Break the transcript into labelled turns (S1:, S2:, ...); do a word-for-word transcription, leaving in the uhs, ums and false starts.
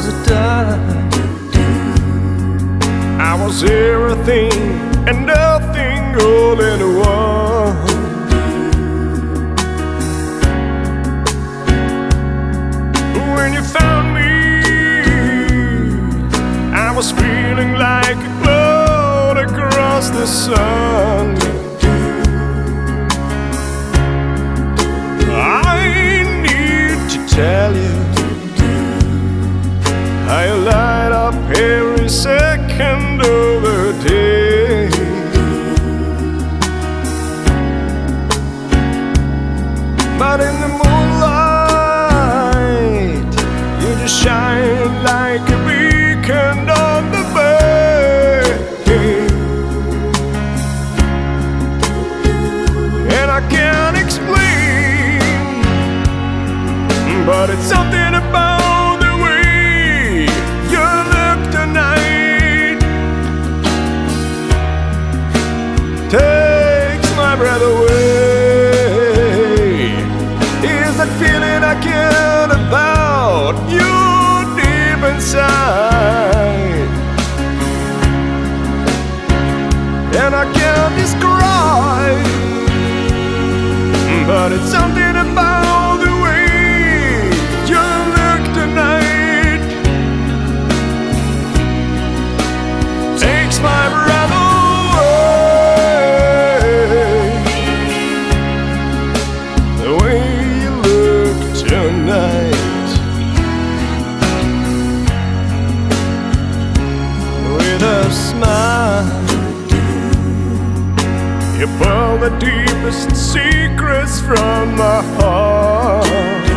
S1: was a time I was everything and nothing all in one. When you found me, I was feeling like a cloud across the sun. I need to tell you how you light up every second of the day. But in the moonlight, you just shine like a beacon on the bay. And I can't explain, but it's something about the way you look tonight. Takes my breath away. Is that feeling I get about you deep inside? And I can't describe, but it's something about the way you look tonight. Takes my breath away. The way you look tonight, with a smile, you pull the deepest secrets from my heart.